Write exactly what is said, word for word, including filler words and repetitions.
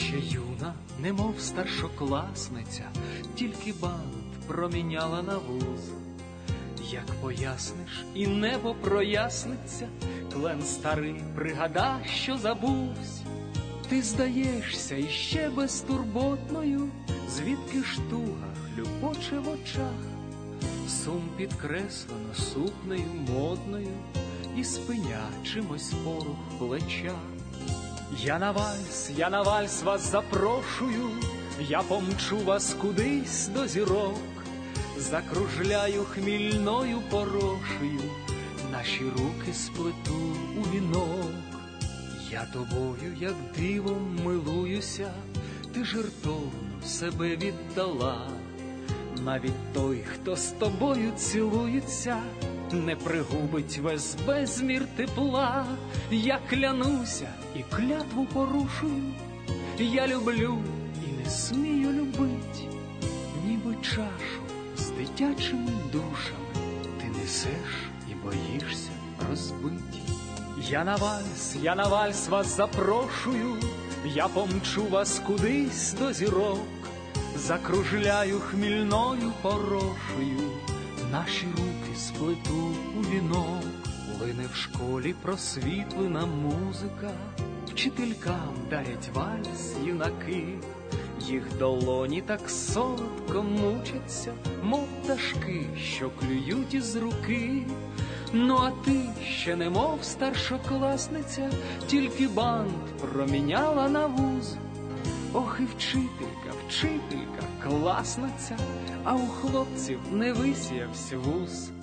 ще юна, немов старшокласниця, тільки бант проміняла на вуз. Як поясниш, і небо проясниться, клен старий пригада, що забувсь. Ти здаєшся іще безтурботною, звідки ж туга хлюпоче в очах. Сум підкреслено сукнею модною, і спиня чимось порух в плечах. Я на вальс, я на вальс вас запрошую, я помчу вас кудись до зірок, закружляю хмільною порошею, наші руки сплету у вінок. Я тобою, як дивом, милуюся, ти жертовно себе віддала. Навіть той, хто з тобою цілується, не пригубить весь безмір тепла. Я клянуся і клятву порушую, я люблю і не смію любить, ніби чашу з дитячими душами ти несеш і боїшся розбить. Я на вальс, я на вальс вас запрошую, я помчу вас кудись до зірок, закружляю хмільною порошею, наші руки сплету у вінок. Лине в школі просвітлена музика, вчителькам дарять вальс юнаки, їх долоні так солодко мучаться, мов пташки, що клюють із руки. Ну а ти ще немов старшокласниця, тільки бант проміняла на вуз. Ох і вчителька, вчителька, класна ця, а у хлопців не висіявся вуз.